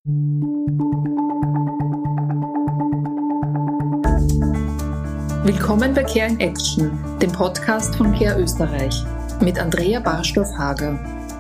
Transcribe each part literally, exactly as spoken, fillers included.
Willkommen bei Care in Action, dem Podcast von Care Österreich mit Andrea Barstoff-Hager.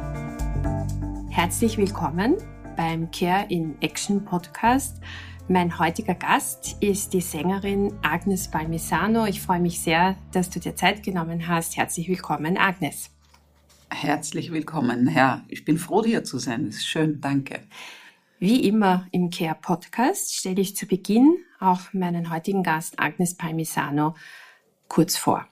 Herzlich willkommen beim Care in Action Podcast. Mein heutiger Gast ist die Sängerin Agnes Palmisano. Ich freue mich sehr, dass du dir Zeit genommen hast. Herzlich willkommen, Agnes. Herzlich willkommen. Ja, ich bin froh, hier zu sein. Das ist schön, danke. Wie immer im Care Podcast stelle ich zu Beginn auch meinen heutigen Gast Agnes Palmisano kurz vor.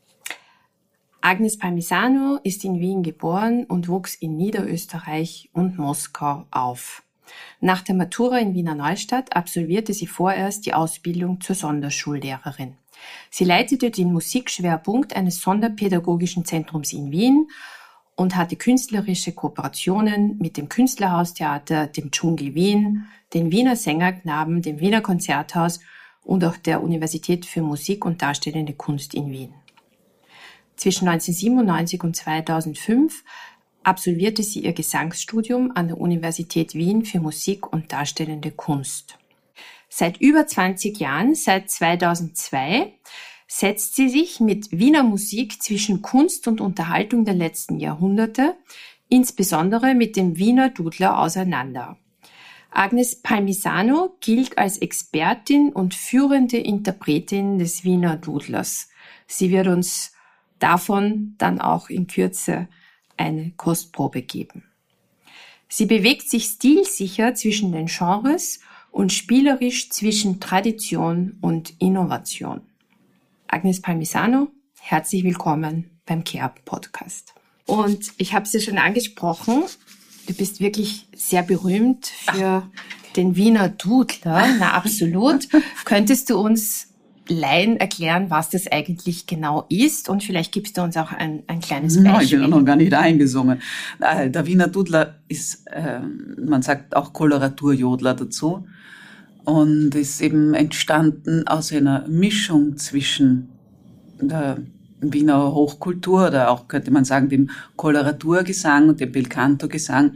Agnes Palmisano ist in Wien geboren und wuchs in Niederösterreich und Moskau auf. Nach der Matura in Wiener Neustadt absolvierte sie vorerst die Ausbildung zur Sonderschullehrerin. Sie leitete den Musikschwerpunkt eines Sonderpädagogischen Zentrums in Wien und hatte künstlerische Kooperationen mit dem Künstlerhaustheater, dem Dschungel Wien, den Wiener Sängerknaben, dem Wiener Konzerthaus und auch der Universität für Musik und Darstellende Kunst in Wien. Zwischen neunzehnhundertsiebenundneunzig und zweitausendfünf absolvierte sie ihr Gesangsstudium an der Universität Wien für Musik und Darstellende Kunst. Seit über zwanzig Jahren, seit zweitausendzwei, setzt sie sich mit Wiener Musik zwischen Kunst und Unterhaltung der letzten Jahrhunderte, insbesondere mit dem Wiener Dudler, auseinander. Agnes Palmisano gilt als Expertin und führende Interpretin des Wiener Dudlers. Sie wird uns davon dann auch in Kürze eine Kostprobe geben. Sie bewegt sich stilsicher zwischen den Genres und spielerisch zwischen Tradition und Innovation. Agnes Palmisano, herzlich willkommen beim Care Podcast. Und ich habe es ja schon angesprochen, du bist wirklich sehr berühmt für den Wiener Dudler. Na, absolut. Könntest du uns Laien erklären, was das eigentlich genau ist? Und vielleicht gibst du uns auch ein, ein kleines Beispiel. Nein, ich bin noch gar nicht eingesungen. Der Wiener Dudler ist, äh, man sagt auch Koloraturjodler dazu. Und ist eben entstanden aus einer Mischung zwischen der Wiener Hochkultur oder auch, könnte man sagen, dem Koloraturgesang und dem Belcanto-Gesang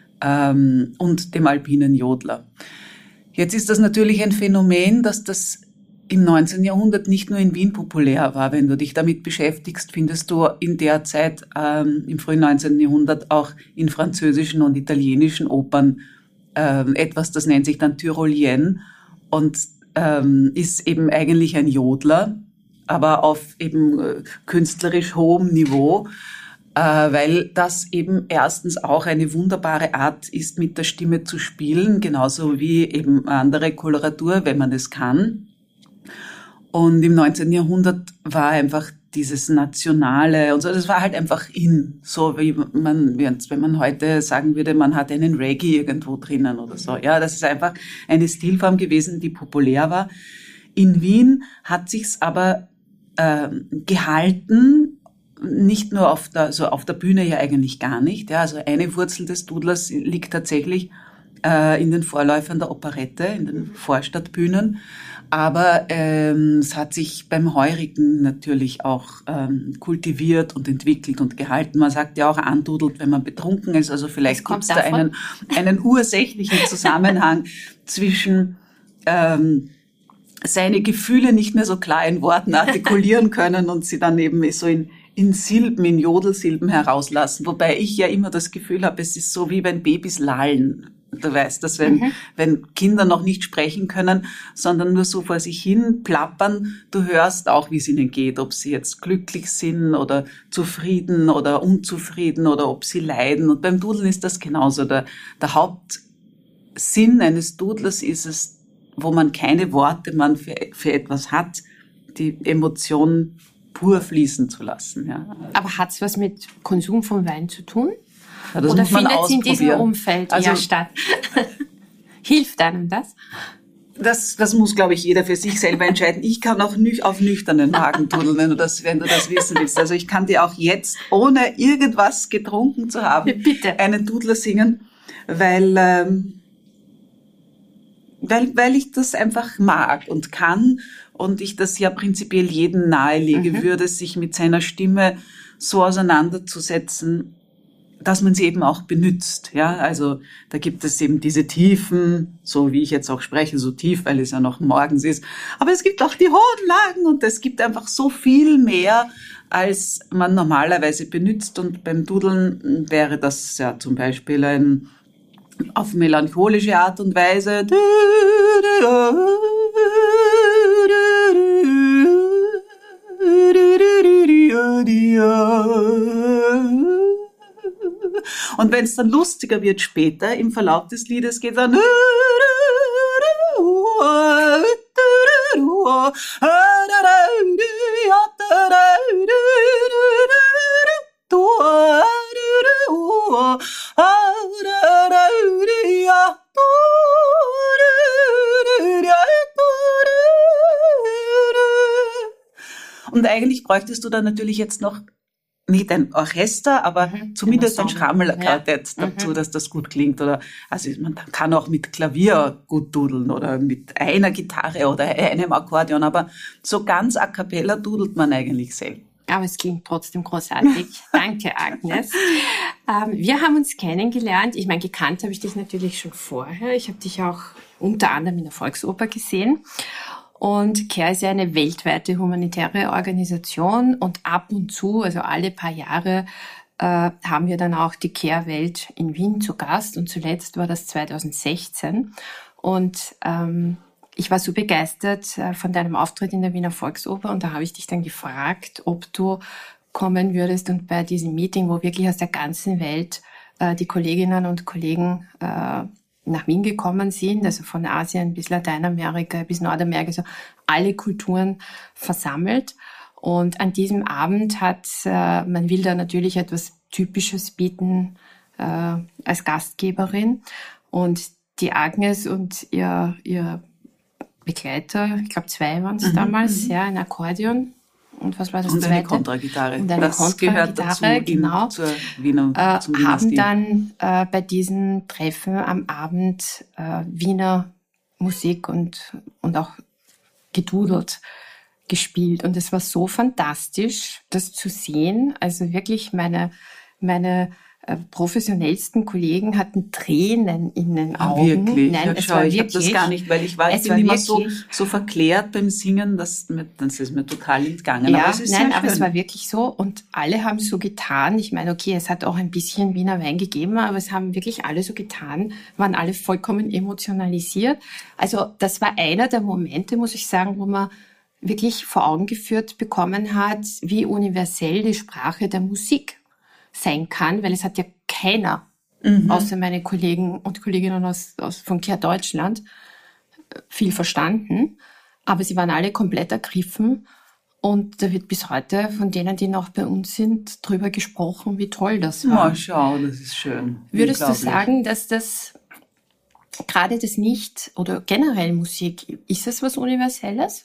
ähm, und dem alpinen Jodler. Jetzt ist das natürlich ein Phänomen, dass das im neunzehnten Jahrhundert nicht nur in Wien populär war. Wenn du dich damit beschäftigst, findest du in der Zeit, ähm, im frühen neunzehnten Jahrhundert, auch in französischen und italienischen Opern ähm, etwas, das nennt sich dann Tyrolienne und ähm, ist eben eigentlich ein Jodler, aber auf eben äh, künstlerisch hohem Niveau, äh, weil das eben erstens auch eine wunderbare Art ist, mit der Stimme zu spielen, genauso wie eben andere Koloratur, wenn man es kann. Und im neunzehnten Jahrhundert war einfach dieses Nationale und so, das war halt einfach in, so wie man, wenn man heute sagen würde, man hat einen Reggae irgendwo drinnen oder so. Ja, das ist einfach eine Stilform gewesen, die populär war. In Wien hat sich's aber äh, gehalten, nicht nur auf der, also auf der Bühne ja eigentlich gar nicht. Ja, also eine Wurzel des Dudlers liegt tatsächlich äh, in den Vorläufern der Operette, in den Vorstadtbühnen. Aber ähm, es hat sich beim Heurigen natürlich auch ähm, kultiviert und entwickelt und gehalten. Man sagt ja auch andudelt, wenn man betrunken ist. Also vielleicht gibt es da einen, einen ursächlichen Zusammenhang zwischen ähm, seine Gefühle nicht mehr so klar in Worten artikulieren können und sie dann eben so in, in Silben, in Jodelsilben herauslassen. Wobei ich ja immer das Gefühl habe, es ist so wie wenn Babys lallen. Du weißt, dass wenn, mhm. wenn Kinder noch nicht sprechen können, sondern nur so vor sich hin plappern, du hörst auch, wie es ihnen geht, ob sie jetzt glücklich sind oder zufrieden oder unzufrieden oder ob sie leiden. Und beim Dudeln ist das genauso. Der, der Hauptsinn eines Dudlers ist es, wo man keine Worte man für, für etwas hat, die Emotion pur fließen zu lassen. Ja. Aber hat's was mit Konsum von Wein zu tun? Ja, das Oder muss man findet es in diesem ausprobieren. Umfeld Also, eher statt? Hilft einem das? Das, das muss, glaube ich, jeder für sich selber entscheiden. Ich kann auch nüch, auf nüchternen Magen tudeln, wenn du das, wenn du das wissen willst. Also ich kann dir auch jetzt, ohne irgendwas getrunken zu haben, Bitte. einen Dudler singen, weil, ähm, weil, weil ich das einfach mag und kann und ich das ja prinzipiell jedem nahelegen mhm. würde, sich mit seiner Stimme so auseinanderzusetzen, dass man sie eben auch benutzt. Ja, also da gibt es eben diese Tiefen, so wie ich jetzt auch spreche, so tief, weil es ja noch morgens ist. Aber es gibt auch die hohen Lagen und es gibt einfach so viel mehr, als man normalerweise benutzt. Und beim Dudeln wäre das ja zum Beispiel ein auf melancholische Art und Weise. Und wenn es dann lustiger wird später, im Verlauf des Liedes geht dann und eigentlich bräuchtest du dann natürlich jetzt noch nicht ein Orchester, aber mhm, zumindest ein Schrammelquartett ja. dazu, mhm. dass das gut klingt. Oder also man kann auch mit Klavier gut dudeln oder mit einer Gitarre oder einem Akkordeon, aber so ganz a cappella dudelt man eigentlich selten. Aber es klingt trotzdem großartig. Danke, Agnes. Ähm, wir haben uns kennengelernt. Ich meine, gekannt habe ich dich natürlich schon vorher. Ich habe dich auch unter anderem in der Volksoper gesehen. Und CARE ist ja eine weltweite humanitäre Organisation und ab und zu, also alle paar Jahre, äh, haben wir dann auch die CARE-Welt in Wien zu Gast und zuletzt war das zweitausendsechzehn. Und ähm, ich war so begeistert äh, von deinem Auftritt in der Wiener Volksoper und da habe ich dich dann gefragt, ob du kommen würdest und bei diesem Meeting, wo wirklich aus der ganzen Welt äh, die Kolleginnen und Kollegen äh, nach Wien gekommen sind, also von Asien bis Lateinamerika bis Nordamerika, also alle Kulturen versammelt. Und an diesem Abend hat, äh, man will da natürlich etwas Typisches bieten äh, als Gastgeberin. Und die Agnes und ihr, ihr Begleiter, ich glaube zwei waren es mhm, damals, mhm. ja, ein Akkordeon. Und was war das und zweite? Eine Kontragitarre. Und eine das Kontragitarre, gehört dazu, genau. Zur Wiener, äh, zum Wiener haben Stil. dann äh, bei diesen Treffen am Abend äh, Wiener Musik und, und auch gedudelt gespielt. Und es war so fantastisch, das zu sehen. Also wirklich meine, meine äh, professionellsten Kollegen hatten Tränen in den Augen. Ah, wirklich? Nein, ja, es schau, war ich wirklich, habe das gar nicht, weil ich war, ich es bin war immer so, wirklich- so verklärt beim Singen, dass mir, das ist mir total entgangen. Ja, aber es ist nein, sehr aber schön. es war wirklich so und alle haben so getan. Ich meine, okay, es hat auch ein bisschen Wiener Wein gegeben, aber es haben wirklich alle so getan, waren alle vollkommen emotionalisiert. Also das war einer der Momente, muss ich sagen, wo man wirklich vor Augen geführt bekommen hat, wie universell die Sprache der Musik sein kann, weil es hat ja keiner, mhm. außer meine Kollegen und Kolleginnen aus, aus von CARE Deutschland, viel verstanden. Aber sie waren alle komplett ergriffen und da wird bis heute von denen, die noch bei uns sind, drüber gesprochen, wie toll das war. Oh, schau, das ist schön. Würdest du sagen, dass das gerade das nicht oder generell Musik, ist das was Universelles?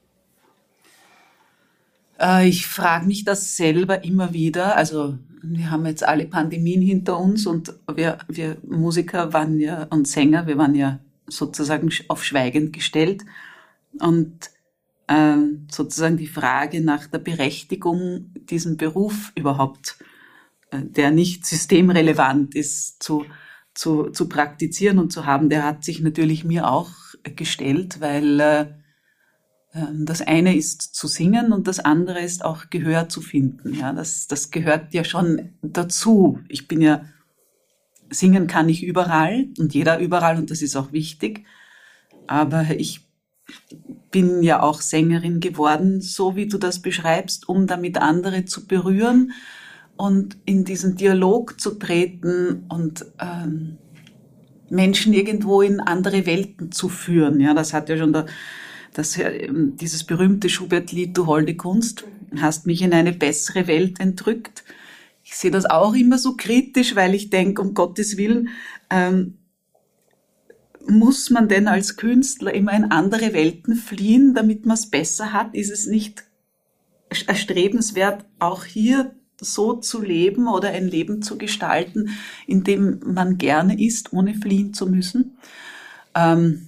Äh, ich frage mich das selber immer wieder. Also wir haben jetzt alle Pandemien hinter uns und wir, wir Musiker waren ja und Sänger, wir waren ja sozusagen auf schweigend gestellt. Und äh, sozusagen die Frage nach der Berechtigung, diesen Beruf überhaupt, äh, der nicht systemrelevant ist, zu, zu, zu praktizieren und zu haben, der hat sich natürlich mir auch gestellt, weil äh, das eine ist zu singen und das andere ist auch Gehör zu finden. Ja, das, das gehört ja schon dazu. Ich bin ja, singen kann ich überall und jeder überall und das ist auch wichtig. Aber ich bin ja auch Sängerin geworden, so wie du das beschreibst, um damit andere zu berühren und in diesen Dialog zu treten und ähm, Menschen irgendwo in andere Welten zu führen. Ja, das hat ja schon der Das, dieses berühmte Schubert-Lied Du holde Kunst, hast mich in eine bessere Welt entrückt. Ich sehe das auch immer so kritisch, weil ich denke, um Gottes Willen, ähm, muss man denn als Künstler immer in andere Welten fliehen, damit man es besser hat? Ist es nicht erstrebenswert, auch hier so zu leben oder ein Leben zu gestalten, in dem man gerne ist, ohne fliehen zu müssen? Ähm,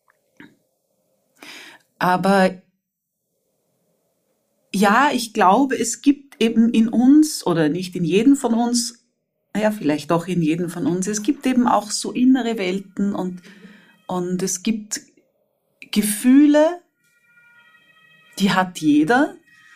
Aber ja, ich glaube, es gibt eben in uns oder nicht in jedem von uns ja, vielleicht auch in jedem von uns. Es gibt eben auch so innere Welten und, und es gibt Gefühle, die hat jeder.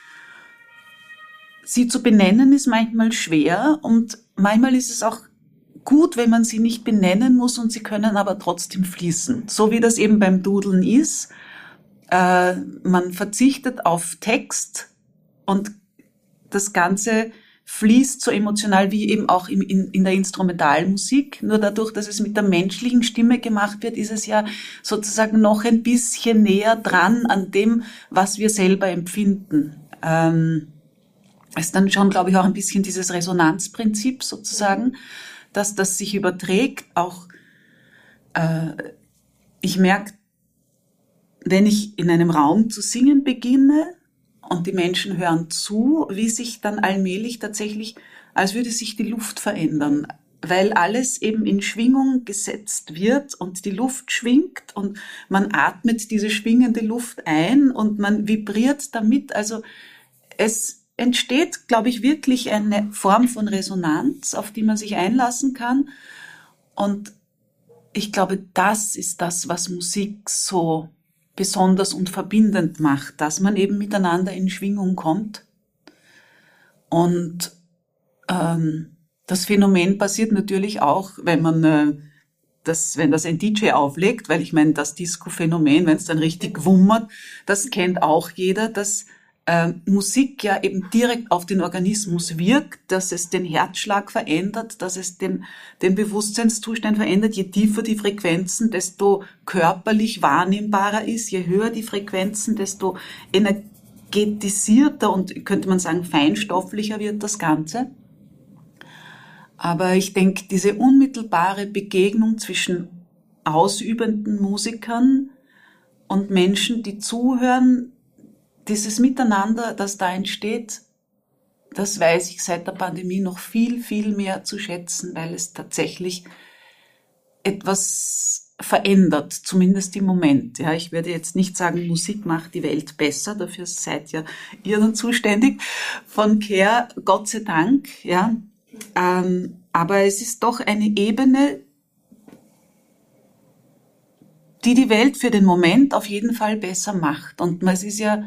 Sie zu benennen ist manchmal schwer und manchmal ist es auch gut, wenn man sie nicht benennen muss und sie können aber trotzdem fließen. So wie das eben beim Dudeln ist. Äh, man verzichtet auf Text und das Ganze fließt so emotional wie eben auch in, in, in der Instrumentalmusik. Nur dadurch, dass es mit der menschlichen Stimme gemacht wird, ist es ja sozusagen noch ein bisschen näher dran an dem, was wir selber empfinden. Ähm, es ist dann schon, glaube ich, auch ein bisschen dieses Resonanzprinzip sozusagen, dass das sich überträgt. Auch äh, ich merke, wenn ich in einem Raum zu singen beginne, und die Menschen hören zu, wie sich dann allmählich tatsächlich, als würde sich die Luft verändern, weil alles eben in Schwingung gesetzt wird und die Luft schwingt und man atmet diese schwingende Luft ein und man vibriert damit. Also es entsteht, glaube ich, wirklich eine Form von Resonanz, auf die man sich einlassen kann. Und ich glaube, das ist das, was Musik so besonders und verbindend macht, dass man eben miteinander in Schwingung kommt. Und ähm, das Phänomen passiert natürlich auch, wenn man äh, das, wenn das ein D J auflegt, weil ich meine, das Disco-Phänomen, wenn es dann richtig wummert, das kennt auch jeder, dass äh, Musik ja eben direkt auf den Organismus wirkt, dass es den Herzschlag verändert, dass es den, den Bewusstseinszustand verändert. Je tiefer die Frequenzen, desto körperlich wahrnehmbarer ist. Je höher die Frequenzen, desto energetisierter und, könnte man sagen, feinstofflicher wird das Ganze. Aber ich denke, diese unmittelbare Begegnung zwischen ausübenden Musikern und Menschen, die zuhören, dieses Miteinander, das da entsteht, das weiß ich seit der Pandemie noch viel, viel mehr zu schätzen, weil es tatsächlich etwas verändert, zumindest im Moment. Ja, ich werde jetzt nicht sagen, Musik macht die Welt besser, dafür seid ja ihr dann zuständig von Care, Gott sei Dank. Ja, ähm, aber es ist doch eine Ebene, die die Welt für den Moment auf jeden Fall besser macht. Und es ist ja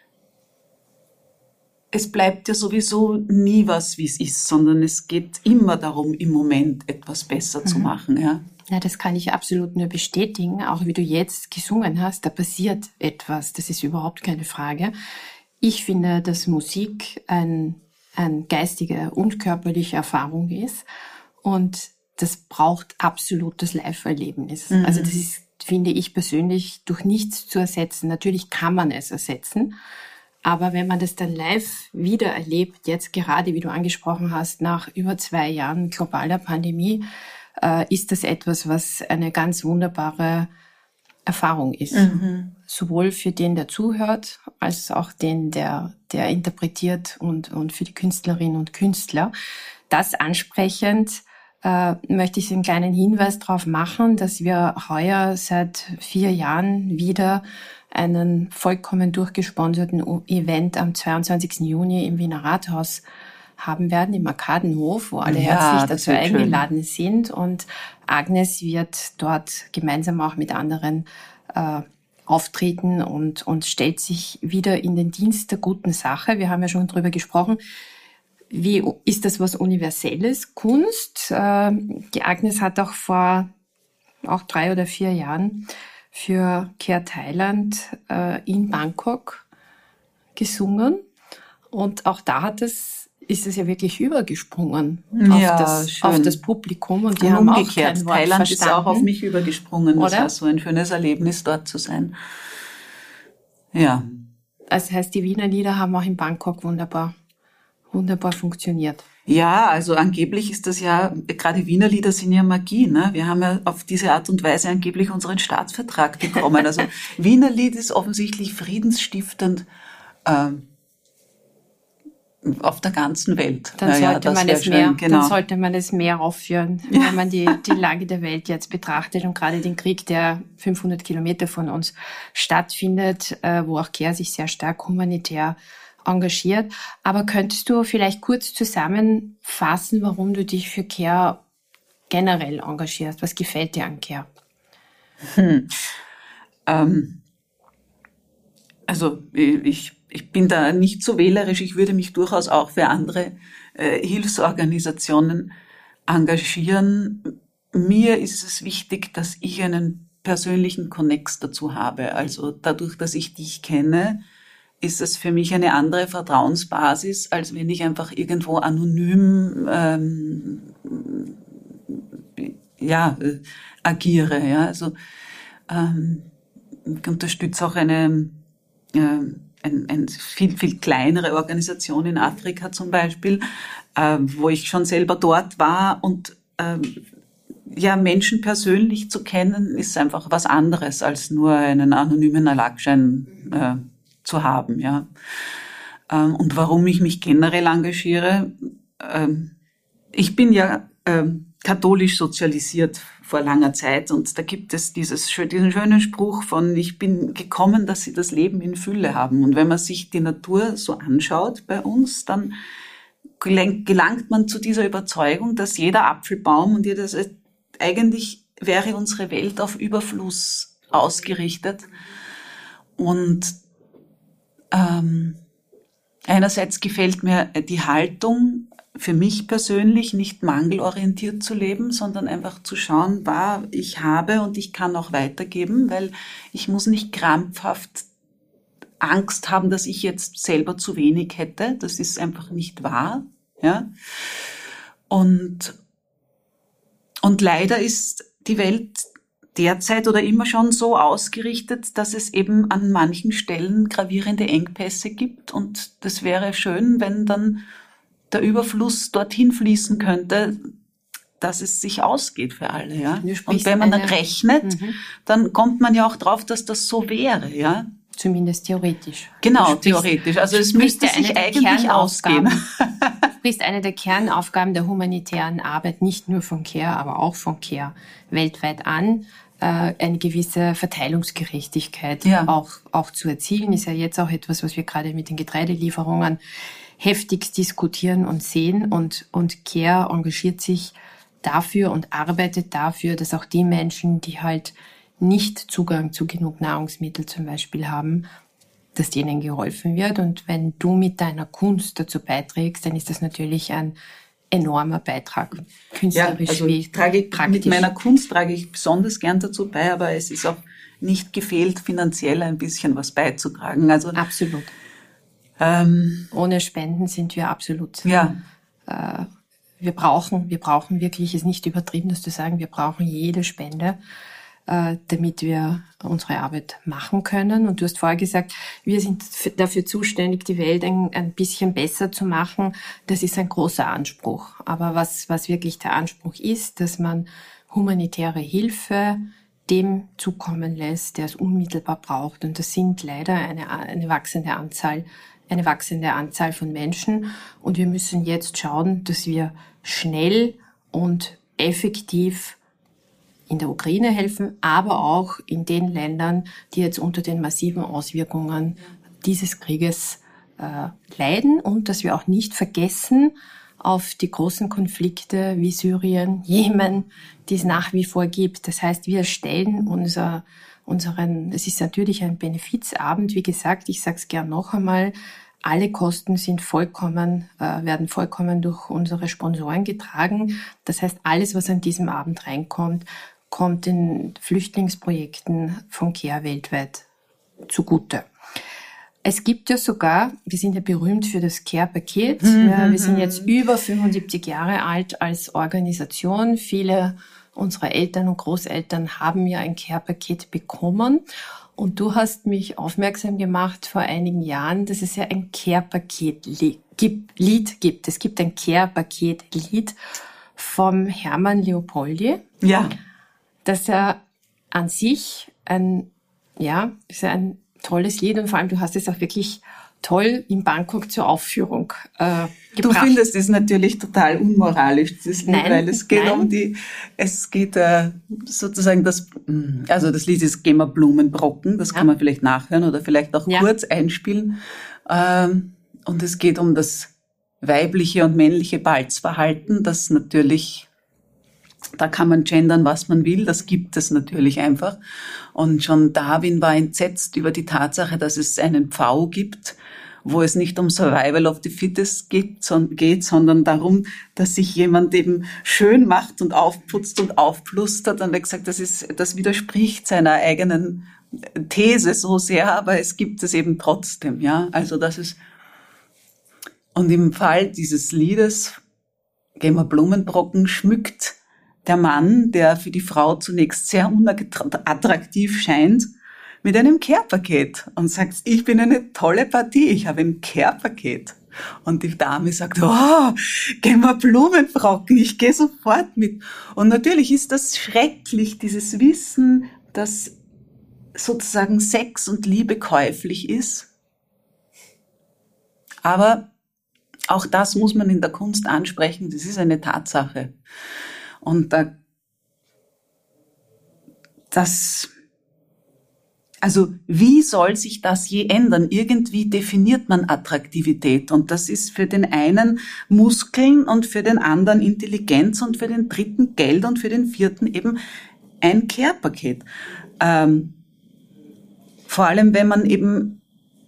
Es bleibt ja sowieso nie was, wie es ist, sondern es geht immer darum, im Moment etwas besser mhm. zu machen. Ja. Ja, das kann ich absolut nur bestätigen. Auch wie du jetzt gesungen hast, da passiert etwas. Das ist überhaupt keine Frage. Ich finde, dass Musik ein, ein geistige und körperliche Erfahrung ist. Und das braucht absolut das Live-Erlebnis. Mhm. Also das ist, finde ich persönlich, durch nichts zu ersetzen. Natürlich kann man es ersetzen. Aber wenn man das dann live wieder erlebt, jetzt gerade, wie du angesprochen hast, nach über zwei Jahren globaler Pandemie, äh, ist das etwas, was eine ganz wunderbare Erfahrung ist. Mhm. Sowohl für den, der zuhört, als auch den, der, der interpretiert und, und für die Künstlerinnen und Künstler. Das ansprechend äh, möchte ich einen kleinen Hinweis darauf machen, dass wir heuer seit vier Jahren wieder einen vollkommen durchgesponserten Event am zweiundzwanzigsten Juni im Wiener Rathaus haben werden, im Arkadenhof, wo alle ja, herzlich dazu eingeladen sind. Und Agnes wird dort gemeinsam auch mit anderen äh, auftreten und, und stellt sich wieder in den Dienst der guten Sache. Wir haben ja schon drüber gesprochen. Wie ist das was Universelles? Kunst? Äh, die Agnes hat auch vor auch drei oder vier Jahren für Care Thailand äh, in Bangkok gesungen. Und auch da hat es, ist es ja wirklich übergesprungen ja, auf, das, auf das Publikum. Und die und haben umgekehrt. auch kein Wort Thailand verstanden. ist auch auf mich übergesprungen. Das Oder? war so ein schönes Erlebnis, dort zu sein. Ja. Das heißt, die Wiener Lieder haben auch in Bangkok wunderbar, wunderbar funktioniert. Ja, also angeblich ist das ja, gerade Wiener Lieder sind ja Magie, ne? Wir haben ja auf diese Art und Weise angeblich unseren Staatsvertrag bekommen. Also Wiener Lied ist offensichtlich friedensstiftend ähm, auf der ganzen Welt. Dann sollte, ja, ja, man es schön, mehr, genau. dann sollte man es mehr aufführen, ja. Wenn man die, die Lage der Welt jetzt betrachtet und gerade den Krieg, der fünfhundert Kilometer von uns stattfindet, äh, wo auch Care sich sehr stark humanitär engagiert. Aber könntest du vielleicht kurz zusammenfassen, warum du dich für Care generell engagierst? Was gefällt dir an Care? Hm. Ähm, also ich, ich bin da nicht so wählerisch. Ich würde mich durchaus auch für andere äh, Hilfsorganisationen engagieren. Mir ist es wichtig, dass ich einen persönlichen Connex dazu habe. Also dadurch, dass ich dich kenne, ist es für mich eine andere Vertrauensbasis, als wenn ich einfach irgendwo anonym ähm, ja, äh, agiere. Ja. Also ähm, ich unterstütze auch eine, äh, ein, ein viel, viel kleinere Organisation in Afrika zum Beispiel, äh, wo ich schon selber dort war und äh, ja, Menschen persönlich zu kennen, ist einfach was anderes, als nur einen anonymen Erlagschein äh, zu haben. Ja. Ähm, und warum ich mich generell engagiere, ähm, ich bin ja ähm, katholisch sozialisiert vor langer Zeit und da gibt es dieses, diesen schönen Spruch von, ich bin gekommen, dass sie das Leben in Fülle haben. Und wenn man sich die Natur so anschaut bei uns, dann gelangt man zu dieser Überzeugung, dass jeder Apfelbaum und jedes eigentlich wäre unsere Welt auf Überfluss ausgerichtet. Und ähm, einerseits gefällt mir die Haltung, für mich persönlich nicht mangelorientiert zu leben, sondern einfach zu schauen, was ich habe und ich kann auch weitergeben, weil ich muss nicht krampfhaft Angst haben, dass ich jetzt selber zu wenig hätte. Das ist einfach nicht wahr. Ja? Und Und leider ist die Welt derzeit oder immer schon so ausgerichtet, dass es eben an manchen Stellen gravierende Engpässe gibt. Und das wäre schön, wenn dann der Überfluss dorthin fließen könnte, dass es sich ausgeht für alle. Ja? Und wenn man dann rechnet, mhm. dann kommt man ja auch drauf, dass das so wäre. Ja? Zumindest theoretisch. Genau, sprichst, theoretisch. Also es müsste sich eigentlich ausgehen. Du sprichst eine der Kernaufgaben der humanitären Arbeit, nicht nur von Care, aber auch von Care weltweit an, äh, eine gewisse Verteilungsgerechtigkeit ja. auch, auch zu erzielen. Ist ja jetzt auch etwas, was wir gerade mit den Getreidelieferungen heftigst diskutieren und sehen. Und, und Care engagiert sich dafür und arbeitet dafür, dass auch die Menschen, die halt nicht Zugang zu genug Nahrungsmittel zum Beispiel haben, dass denen geholfen wird. Und wenn du mit deiner Kunst dazu beiträgst, dann ist das natürlich ein enormer Beitrag. Künstlerisch ja, also wie trage, praktisch. Mit meiner Kunst trage ich besonders gern dazu bei, aber es ist auch nicht gefehlt, finanziell ein bisschen was beizutragen. Also, absolut. Ähm, Ohne Spenden sind wir absolut. Ja. Äh, wir brauchen, wir brauchen wirklich, ist nicht übertrieben, das zu sagen, wir brauchen jede Spende, damit wir unsere Arbeit machen können. Und du hast vorher gesagt, wir sind dafür zuständig, die Welt ein, ein bisschen besser zu machen. Das ist ein großer Anspruch. Aber was, was wirklich der Anspruch ist, dass man humanitäre Hilfe dem zukommen lässt, der es unmittelbar braucht. Und das sind leider eine, eine wachsende Anzahl, eine wachsende Anzahl von Menschen. Und wir müssen jetzt schauen, dass wir schnell und effektiv in der Ukraine helfen, aber auch in den Ländern, die jetzt unter den massiven Auswirkungen dieses Krieges äh, leiden, und dass wir auch nicht vergessen auf die großen Konflikte wie Syrien, Jemen, die es nach wie vor gibt. Das heißt, wir stellen unser, unseren, es ist natürlich ein Benefizabend, wie gesagt, ich sage es gern noch einmal, alle Kosten sind vollkommen, äh, werden vollkommen durch unsere Sponsoren getragen. Das heißt, alles, was an diesem Abend reinkommt, kommt den Flüchtlingsprojekten von Care weltweit zugute. Es gibt ja sogar, wir sind ja berühmt für das Care-Paket. Mhm, wir sind jetzt über fünfundsiebzig Jahre alt als Organisation. Viele unserer Eltern und Großeltern haben ja ein Care-Paket bekommen. Und du hast mich aufmerksam gemacht vor einigen Jahren, dass es ja ein Care-Paket-Lied gibt. Es gibt ein Care-Paket-Lied vom Hermann Leopoldi. Ja. Das ja an sich ein, ja, ist ja ein tolles Lied, und vor allem du hast es auch wirklich toll in Bangkok zur Aufführung äh, gebracht. Du findest es natürlich total unmoralisch, dieses Lied, nein, weil es geht nein. um die, es geht äh, sozusagen das, also das Lied ist Geh mal Blumenbrocken, das ja. kann man vielleicht nachhören oder vielleicht auch ja. kurz einspielen. Ähm, und es geht um das weibliche und männliche Balzverhalten, das natürlich, da kann man gendern, was man will, das gibt es natürlich einfach. Und schon Darwin war entsetzt über die Tatsache, dass es einen Pfau gibt, wo es nicht um Survival of the Fittest geht, sondern darum, dass sich jemand eben schön macht und aufputzt und aufplustert. Und er hat gesagt, das ist, das widerspricht seiner eigenen These so sehr, aber es gibt es eben trotzdem, ja. Also das ist, und im Fall dieses Liedes, gehen wir Blumenbrocken, schmückt der Mann, der für die Frau zunächst sehr unattraktiv scheint, mit einem Care-Paket und sagt, ich bin eine tolle Partie, ich habe ein Care-Paket. Und die Dame sagt, oh, gehen wir Blumenbrocken, ich gehe sofort mit. Und natürlich ist das schrecklich, dieses Wissen, dass sozusagen Sex und Liebe käuflich ist. Aber auch das muss man in der Kunst ansprechen, das ist eine Tatsache. Und da, das, also wie soll sich das je ändern? Irgendwie definiert man Attraktivität und das ist für den einen Muskeln und für den anderen Intelligenz und für den dritten Geld und für den vierten eben ein Care-Paket. Ähm, vor allem, wenn man eben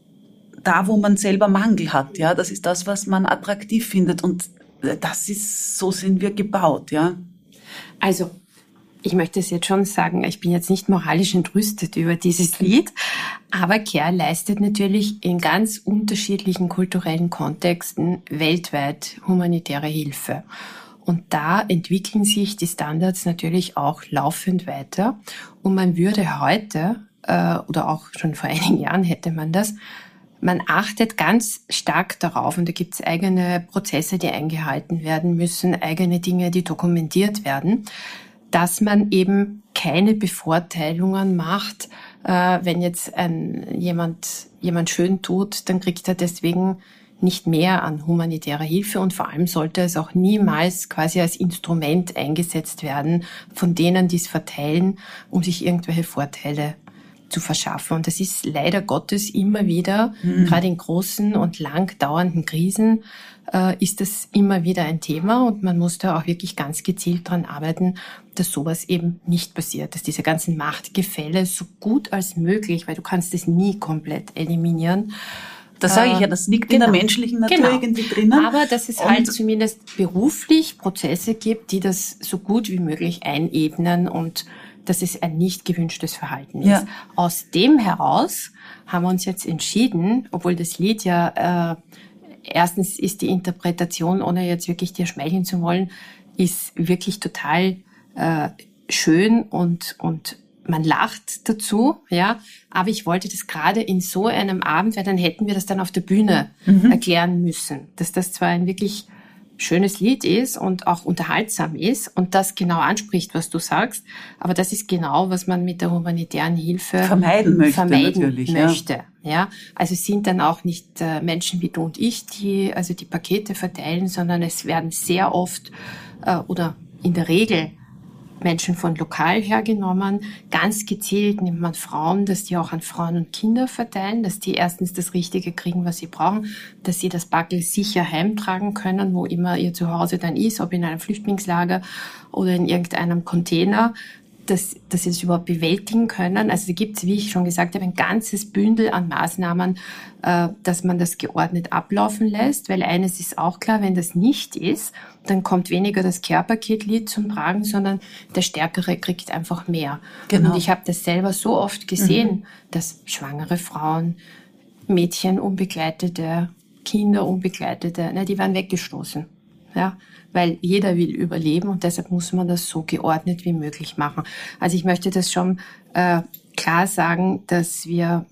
da, wo man selber Mangel hat, ja, das ist das, was man attraktiv findet und das ist, so sind wir gebaut, ja. Also, ich möchte es jetzt schon sagen, ich bin jetzt nicht moralisch entrüstet über dieses Lied, aber Care leistet natürlich in ganz unterschiedlichen kulturellen Kontexten weltweit humanitäre Hilfe. Und da entwickeln sich die Standards natürlich auch laufend weiter. Und man würde heute, äh, oder auch schon vor einigen Jahren hätte man das, man achtet ganz stark darauf, und da gibt es eigene Prozesse, die eingehalten werden müssen, eigene Dinge, die dokumentiert werden, dass man eben keine Bevorteilungen macht. Äh, wenn jetzt ein, jemand, jemand schön tut, dann kriegt er deswegen nicht mehr an humanitärer Hilfe und vor allem sollte es auch niemals quasi als Instrument eingesetzt werden von denen, die es verteilen, um sich irgendwelche Vorteile zu verschaffen. Und das ist leider Gottes immer wieder, mhm. gerade in großen und lang dauernden Krisen, äh, ist das immer wieder ein Thema und man muss da auch wirklich ganz gezielt dran arbeiten, dass sowas eben nicht passiert, dass diese ganzen Machtgefälle so gut als möglich, weil du kannst es nie komplett eliminieren. Das sage ich ja, das liegt genau. in der menschlichen Natur genau. irgendwie drinnen. Aber dass es und halt zumindest beruflich Prozesse gibt, die das so gut wie möglich einebnen und dass es ein nicht gewünschtes Verhalten ist. Ja. Aus dem heraus haben wir uns jetzt entschieden, obwohl das Lied ja, äh, erstens ist die Interpretation, ohne jetzt wirklich dir schmeicheln zu wollen, ist wirklich total äh, schön und und man lacht dazu, ja. Aber ich wollte das gerade in so einem Abend, weil dann hätten wir das dann auf der Bühne mhm. erklären müssen, dass das zwar ein wirklich schönes Lied ist und auch unterhaltsam ist und das genau anspricht, was du sagst, aber das ist genau, was man mit der humanitären Hilfe vermeiden möchte. Vermeiden natürlich, möchte, ja. ja. Also es sind dann auch nicht äh, Menschen wie du und ich, die also die Pakete verteilen, sondern es werden sehr oft äh, oder in der Regel Menschen von lokal hergenommen. Ganz gezielt nimmt man Frauen, dass die auch an Frauen und Kinder verteilen, dass die erstens das Richtige kriegen, was sie brauchen, dass sie das Backel sicher heimtragen können, wo immer ihr Zuhause dann ist, ob in einem Flüchtlingslager oder in irgendeinem Container, dass, dass sie das überhaupt bewältigen können. Also da gibt es, wie ich schon gesagt habe, ein ganzes Bündel an Maßnahmen, äh, dass man das geordnet ablaufen lässt, weil eines ist auch klar, wenn das nicht ist, dann kommt weniger das Care-Paket-Lied zum Tragen, sondern der Stärkere kriegt einfach mehr. Genau. Und ich habe das selber so oft gesehen, mhm. dass schwangere Frauen, Mädchen unbegleitete, Kinder unbegleitete, ne, die werden weggestoßen. Ja, weil jeder will überleben und deshalb muss man das so geordnet wie möglich machen. Also ich möchte das schon äh, klar sagen, dass wir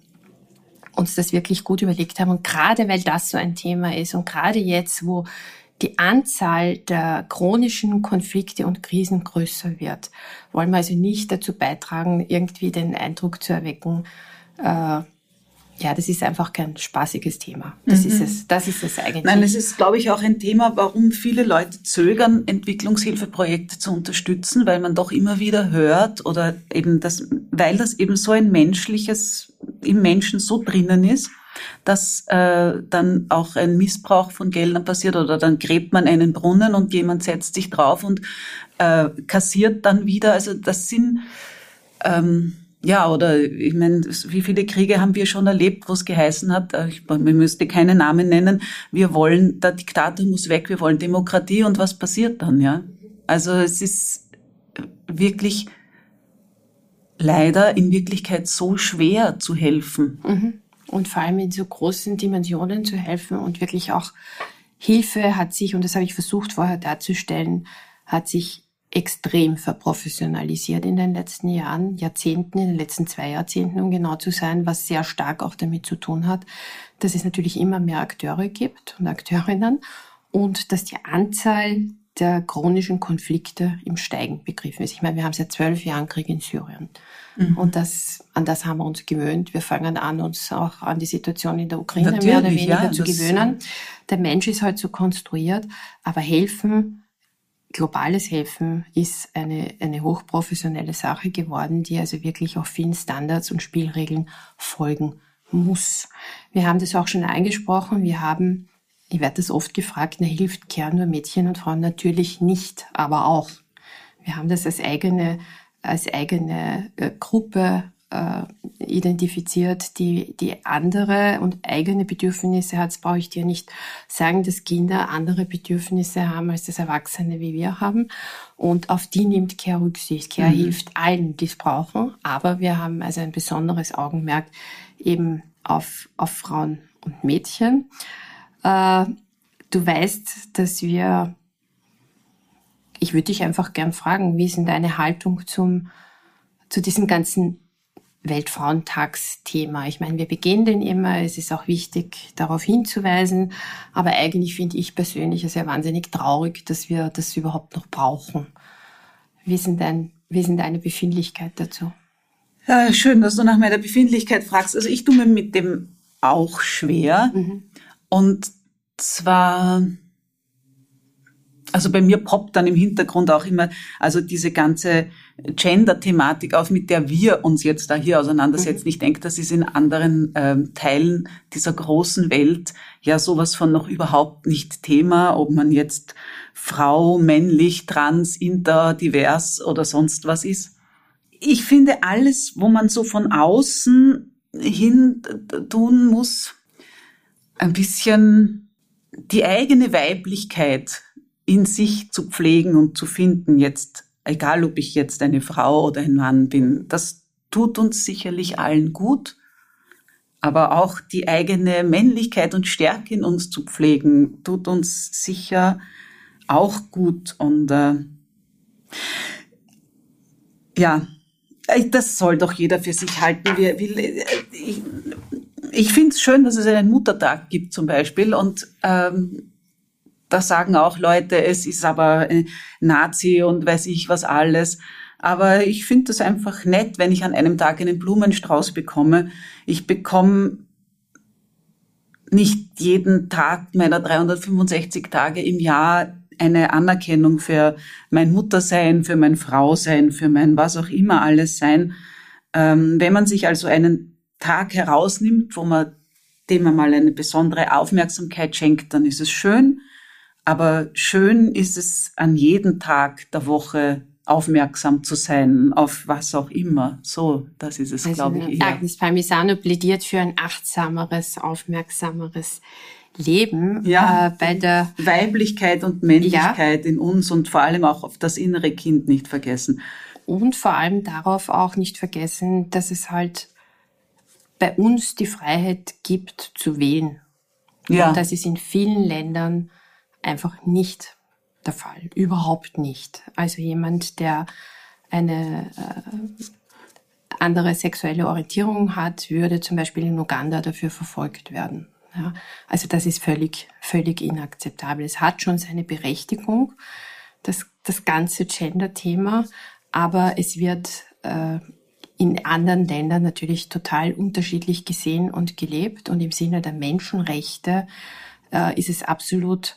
uns das wirklich gut überlegt haben und gerade weil das so ein Thema ist und gerade jetzt, wo die Anzahl der chronischen Konflikte und Krisen größer wird, wollen wir also nicht dazu beitragen, irgendwie den Eindruck zu erwecken, äh, ja, das ist einfach kein spaßiges Thema. Das mhm. ist es. Das ist es eigentlich. Nein, es ist, glaube ich, auch ein Thema, warum viele Leute zögern, Entwicklungshilfeprojekte zu unterstützen, weil man doch immer wieder hört oder eben das, weil das eben so ein menschliches, im Menschen so drinnen ist, dass äh, dann auch ein Missbrauch von Geldern passiert oder dann gräbt man einen Brunnen und jemand setzt sich drauf und äh, kassiert dann wieder. Also das sind, ähm, ja, oder ich meine, wie viele Kriege haben wir schon erlebt, wo es geheißen hat, ich, man müsste keine Namen nennen, wir wollen, der Diktator muss weg, wir wollen Demokratie und was passiert dann, ja? Also es ist wirklich leider in Wirklichkeit so schwer zu helfen. Mhm. Und vor allem in so großen Dimensionen zu helfen und wirklich auch Hilfe hat sich, und das habe ich versucht vorher darzustellen, hat sich extrem verprofessionalisiert in den letzten Jahren, Jahrzehnten, in den letzten zwei Jahrzehnten, um genau zu sein, was sehr stark auch damit zu tun hat, dass es natürlich immer mehr Akteure gibt und Akteurinnen und dass die Anzahl der chronischen Konflikte im Steigen begriffen ist. Ich meine, wir haben seit zwölf Jahren Krieg in Syrien. Mhm. Und das, an das haben wir uns gewöhnt. Wir fangen an, uns auch an die Situation in der Ukraine Natürlich, mehr oder weniger ja, zu gewöhnen. Der Mensch ist halt so konstruiert, aber helfen, globales Helfen ist eine, eine hochprofessionelle Sache geworden, die also wirklich auch vielen Standards und Spielregeln folgen muss. Wir haben das auch schon angesprochen. Wir haben Ich werde das oft gefragt, na, hilft Care nur Mädchen und Frauen? Natürlich nicht, aber auch. Wir haben das als eigene, als eigene äh, Gruppe äh, identifiziert, die, die andere und eigene Bedürfnisse hat. Das brauche ich dir nicht sagen, dass Kinder andere Bedürfnisse haben als das Erwachsene, wie wir haben. Und auf die nimmt Care Rücksicht. Care mhm. hilft allen, die es brauchen. Aber wir haben also ein besonderes Augenmerk eben auf, auf Frauen und Mädchen. Uh, du weißt, dass wir, ich würde dich einfach gern fragen, wie ist denn deine Haltung zum, zu diesem ganzen Weltfrauentagsthema? Ich meine, wir begehen den immer, es ist auch wichtig, darauf hinzuweisen, aber eigentlich finde ich persönlich es ja wahnsinnig traurig, dass wir das überhaupt noch brauchen. Wie ist denn, dein, wie ist denn deine Befindlichkeit dazu? Ja, schön, dass du nach meiner Befindlichkeit fragst. Also ich tue mir mit dem auch schwer. Mhm. Und zwar, also bei mir poppt dann im Hintergrund auch immer, also diese ganze Gender-Thematik auf, mit der wir uns jetzt da hier auseinandersetzen. Mhm. Ich denke, das ist in anderen ähm, Teilen dieser großen Welt ja sowas von noch überhaupt nicht Thema, ob man jetzt Frau, männlich, trans, inter, divers oder sonst was ist. Ich finde alles, wo man so von außen hin tun muss, ein bisschen die eigene Weiblichkeit in sich zu pflegen und zu finden, jetzt, egal ob ich jetzt eine Frau oder ein Mann bin, das tut uns sicherlich allen gut, aber auch die eigene Männlichkeit und Stärke in uns zu pflegen, tut uns sicher auch gut. Und äh, ja, das soll doch jeder für sich halten. Wir, wir, ich, Ich finde es schön, dass es einen Muttertag gibt zum Beispiel und ähm, da sagen auch Leute, es ist aber Nazi und weiß ich was alles. Aber ich finde das einfach nett, wenn ich an einem Tag einen Blumenstrauß bekomme. Ich bekomme nicht jeden Tag meiner dreihundertfünfundsechzig Tage im Jahr eine Anerkennung für mein Muttersein, für mein Frausein, für mein was auch immer alles sein. Ähm, wenn man sich also einen Tag herausnimmt, wo man dem mal eine besondere Aufmerksamkeit schenkt, dann ist es schön. Aber schön ist es, an jedem Tag der Woche aufmerksam zu sein, auf was auch immer. So, das ist es, also, glaube ich, eher. Agnes Palmisano plädiert für ein achtsameres, aufmerksameres Leben. Ja, äh, bei der Weiblichkeit und Männlichkeit ja. in uns und vor allem auch auf das innere Kind nicht vergessen. Und vor allem darauf auch nicht vergessen, dass es halt bei uns die Freiheit gibt, zu wählen. Ja. Und das ist in vielen Ländern einfach nicht der Fall. Überhaupt nicht. Also jemand, der eine äh, andere sexuelle Orientierung hat, würde zum Beispiel in Uganda dafür verfolgt werden. Ja? Also das ist völlig, völlig inakzeptabel. Es hat schon seine Berechtigung, das, das ganze Gender-Thema, aber es wird äh, in anderen Ländern natürlich total unterschiedlich gesehen und gelebt. Und im Sinne der Menschenrechte äh, ist es absolut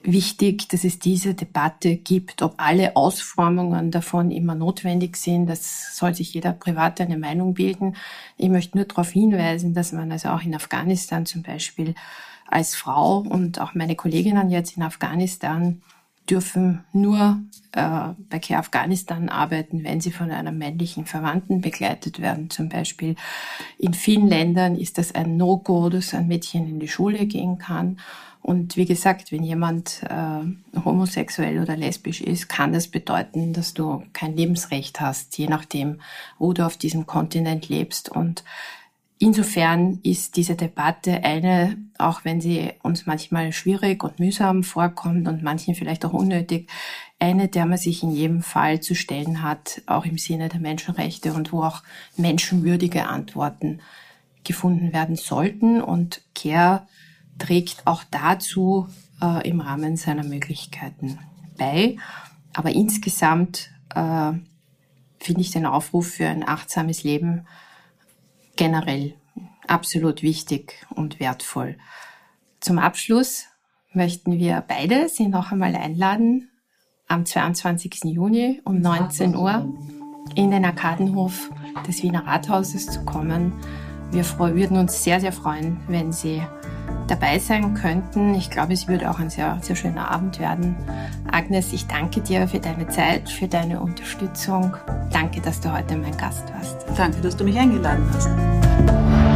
wichtig, dass es diese Debatte gibt, ob alle Ausformungen davon immer notwendig sind. Das soll sich jeder privat eine Meinung bilden. Ich möchte nur darauf hinweisen, dass man also auch in Afghanistan zum Beispiel als Frau und auch meine Kolleginnen jetzt in Afghanistan dürfen nur äh, bei Care Afghanistan arbeiten, wenn sie von einem männlichen Verwandten begleitet werden. Zum Beispiel in vielen Ländern ist das ein No-Go, dass ein Mädchen in die Schule gehen kann. Und wie gesagt, wenn jemand äh, homosexuell oder lesbisch ist, kann das bedeuten, dass du kein Lebensrecht hast, je nachdem, wo du auf diesem Kontinent lebst. Und insofern ist diese Debatte eine, auch wenn sie uns manchmal schwierig und mühsam vorkommt und manchen vielleicht auch unnötig, eine, der man sich in jedem Fall zu stellen hat, auch im Sinne der Menschenrechte und wo auch menschenwürdige Antworten gefunden werden sollten. Und Care trägt auch dazu äh, im Rahmen seiner Möglichkeiten bei. Aber insgesamt äh, finde ich den Aufruf für ein achtsames Leben generell absolut wichtig und wertvoll. Zum Abschluss möchten wir beide Sie noch einmal einladen, am zweiundzwanzigsten Juni um neunzehn Uhr in den Arkadenhof des Wiener Rathauses zu kommen. Wir würden uns sehr, sehr freuen, wenn Sie dabei sein könnten. Ich glaube, es würde auch ein sehr, sehr schöner Abend werden. Agnes, ich danke dir für deine Zeit, für deine Unterstützung. Danke, dass du heute mein Gast warst. Danke, dass du mich eingeladen hast.